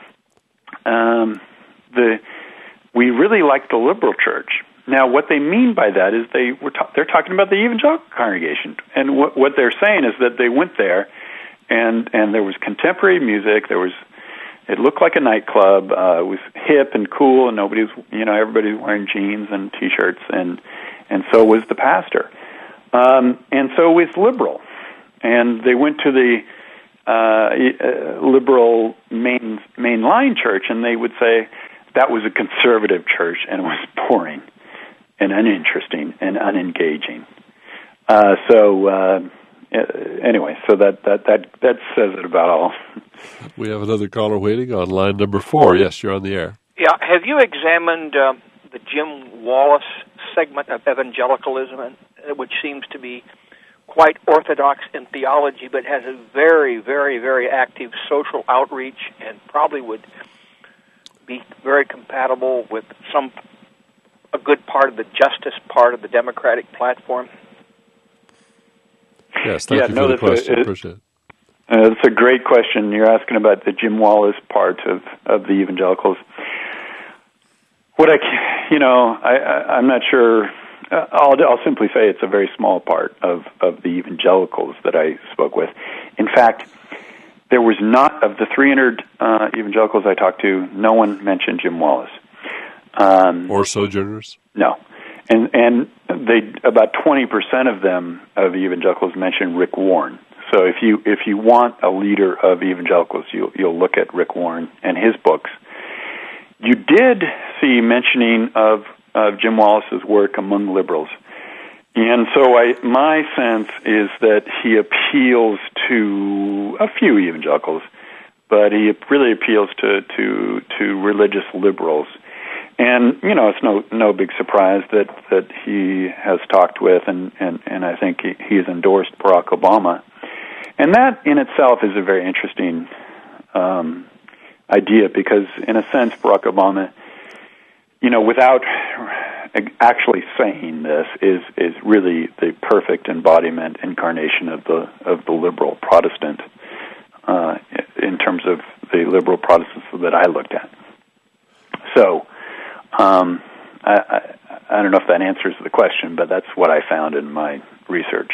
um, the we really like the liberal church. Now, what they mean by that is they were ta- they're talking about the evangelical congregation, and what what they're saying is that they went there, and and there was contemporary music. There was, it looked like a nightclub. Uh, it was hip and cool, and nobody was, you know, everybody was wearing jeans and t-shirts, and and so was the pastor, um, and so it's liberal, and they went to the uh, liberal main mainline church, and they would say that was a conservative church, and it was boring and uninteresting and unengaging. Uh, so uh, anyway, so that, that that that says it about all. We have another caller waiting on line number four. Yes, you're on the air. Yeah, have you examined uh, the Jim Wallis segment of evangelicalism, which seems to be quite orthodox in theology, but has a very, very, very active social outreach, and probably would be very compatible with some a good part of the justice part of the Democratic platform? Yes, thank yeah, you no, for the question. A, Appreciate it. Uh, that's a great question. You're asking about the Jim Wallis part of, of the evangelicals. What I, you know, I, I, I'm not sure. Uh, I'll, I'll simply say it's a very small part of, of the evangelicals that I spoke with. In fact, there was not, of the three hundred uh, evangelicals I talked to, no one mentioned Jim Wallis. Um, or Sojourners? No. And and they about twenty percent of them, of the evangelicals, mentioned Rick Warren. So if you if you want a leader of evangelicals, you'll, you'll look at Rick Warren and his books. You did see mentioning of, of Jim Wallis's work among liberals. And so I, my sense is that he appeals to a few evangelicals, but he really appeals to, to, to religious liberals. And, you know, it's no no big surprise that, that he has talked with, and, and, and I think he, he has endorsed Barack Obama. And that in itself is a very interesting um, idea, because in a sense Barack Obama, you know, without actually saying this, is is really the perfect embodiment, incarnation of the of the liberal Protestant uh, in terms of the liberal Protestants that I looked at. So, um, I, I, I don't know if that answers the question, but that's what I found in my research.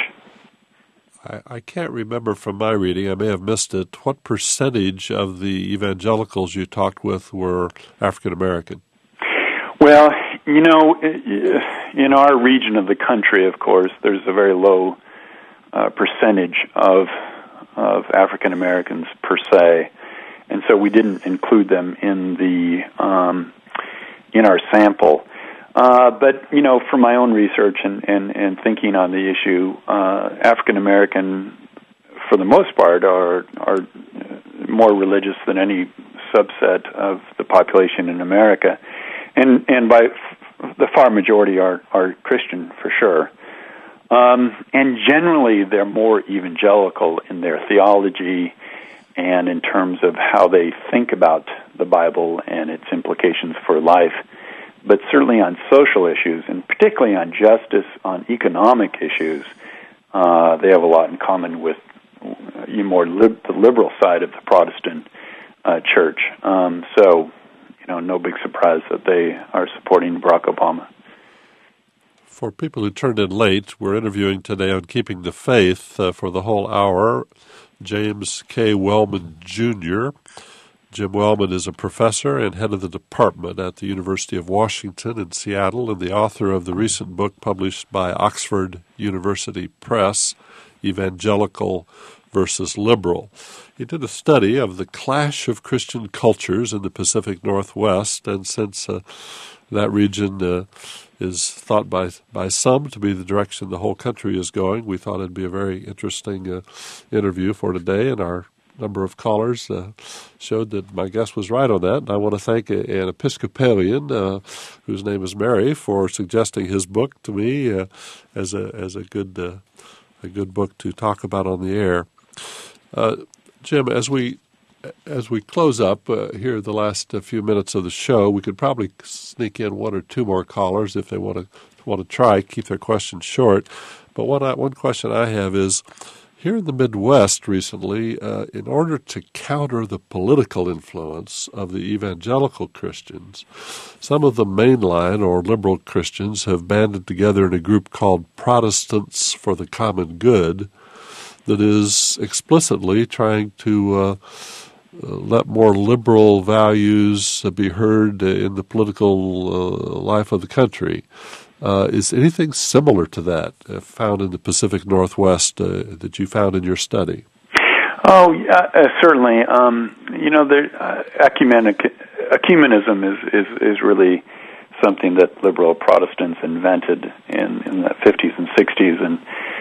I, I can't remember from my reading, I may have missed it, what percentage of the evangelicals you talked with were African American? Well, you know, in our region of the country, of course, there's a very low uh, percentage of of African Americans per se, and so we didn't include them in the um, in our sample. Uh, but, you know, from my own research and, and, and thinking on the issue, uh, African American, for the most part, are are more religious than any subset of the population in America, and and by f- the far majority are are Christian for sure. Um, and generally, they're more evangelical in their theology and in terms of how they think about the Bible and its implications for life. But certainly on social issues, and particularly on justice, on economic issues, uh, they have a lot in common with uh, more lib- the liberal side of the Protestant uh, church. Um, so, you know, no big surprise that they are supporting Barack Obama. For people who turned in late, we're interviewing today on Keeping the Faith uh, for the whole hour James K. Wellman, Junior Jim Wellman is a professor and head of the department at the University of Washington in Seattle and the author of the recent book published by Oxford University Press, Evangelical versus Liberal. He did a study of the clash of Christian cultures in the Pacific Northwest, and since uh, that region uh, is thought by by some to be the direction the whole country is going, we thought it'd be a very interesting uh, interview for today, and our number of callers uh, showed that my guest was right on that. And I want to thank a, an Episcopalian uh, whose name is Mary for suggesting his book to me uh, as a as a good uh, a good book to talk about on the air. Uh, Jim, as we as we close up uh, here the last uh, few minutes of the show, we could probably sneak in one or two more callers if they want to want to try keep their questions short. But one I, one question I have is, here in the Midwest recently, uh, in order to counter the political influence of the evangelical Christians, some of the mainline or liberal Christians have banded together in a group called Protestants for the Common Good that is explicitly trying to uh, let more liberal values be heard in the political uh, life of the country. Uh, is anything similar to that uh, found in the Pacific Northwest uh, that you found in your study? Oh, yeah, uh, certainly. Um, you know, there, uh, ecumenic, ecumenism is, is, is really something that liberal Protestants invented in, in the fifties and sixties, and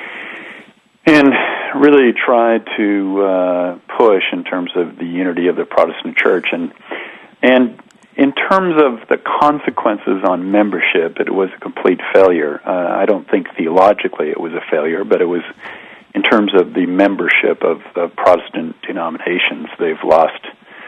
and really tried to uh, push in terms of the unity of the Protestant Church. And and in terms of the consequences on membership, it was a complete failure. Uh, I don't think theologically it was a failure, but it was in terms of the membership of, of Protestant denominations. They've lost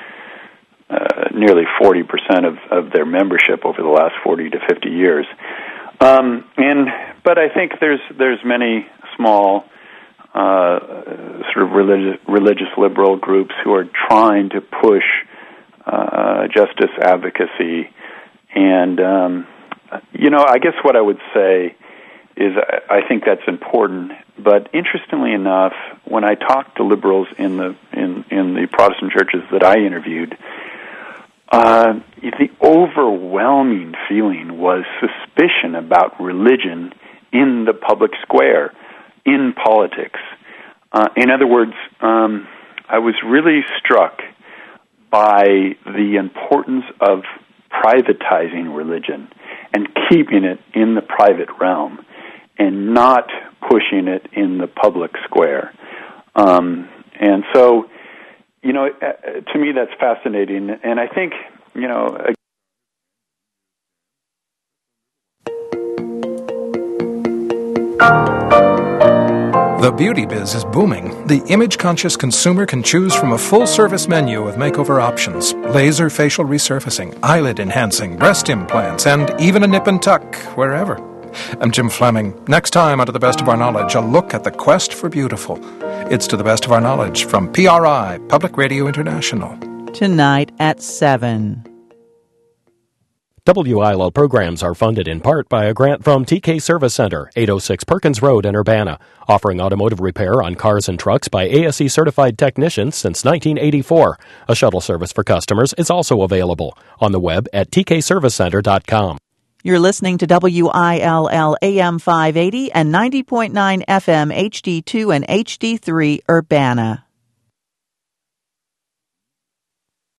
uh, nearly forty percent of, of their membership over the last forty to fifty years. Um, and but I think there's there's many small uh, sort of religious, religious liberal groups who are trying to push Uh, justice advocacy, and um, you know, I guess what I would say is I, I think that's important. But interestingly enough, when I talked to liberals in the in, in the Protestant churches that I interviewed, uh, the overwhelming feeling was suspicion about religion in the public square, in politics. Uh, in other words, um, I was really struck by the importance of privatizing religion and keeping it in the private realm and not pushing it in the public square. Um, and so, you know, to me that's fascinating. And I think, you know... The beauty biz is booming. The image-conscious consumer can choose from a full-service menu of makeover options. Laser facial resurfacing, eyelid enhancing, breast implants, and even a nip and tuck wherever. I'm Jim Fleming. Next time on To the Best of Our Knowledge, a look at the quest for beautiful. It's To the Best of Our Knowledge from P R I, Public Radio International. Tonight at seven. W I L O programs are funded in part by a grant from T K Service Center, eight oh six Perkins Road in Urbana, offering automotive repair on cars and trucks by A S E-certified technicians since nineteen eighty-four. A shuttle service for customers is also available on the web at t k service center dot com. You're listening to W I L L A M five eighty and ninety point nine F M H D two and H D three Urbana.